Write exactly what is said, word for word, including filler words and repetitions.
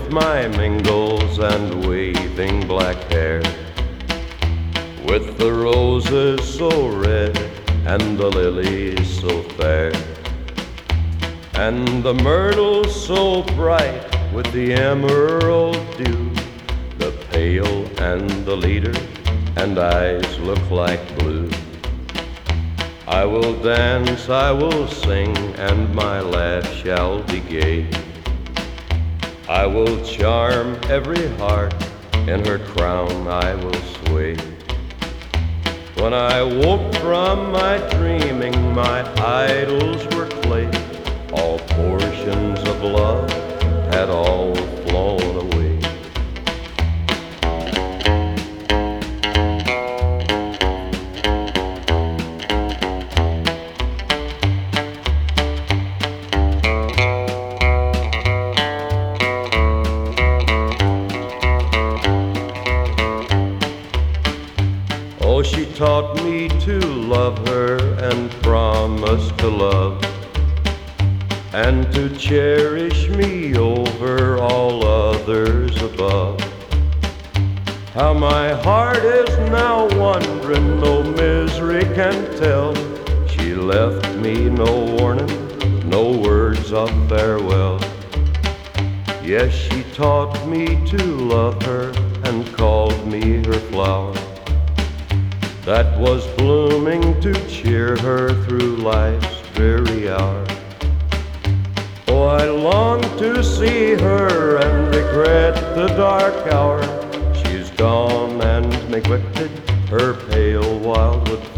with my mingles and waving black hair, with the roses so red and the lilies so fair, and the myrtle so bright with the emerald dew. The pail and the leader and eyes look like blue. I will dance, I will sing, and my laugh shall be gay. I will charm every heart, in her crown I will sway. When I woke from my dreaming, my idols were clay. All portions of love had all flown away. Oh, she taught me to love her and promised to love, and to cherish me over all others above. How my heart is now wondering, no misery can tell. She left me no warning, no words of farewell. Yes, she taught me to love her and called me her flower, that was blooming to cheer her through life's dreary hour. Oh, I long to see her and regret the dark hour. She's gone and neglected her pale wildwood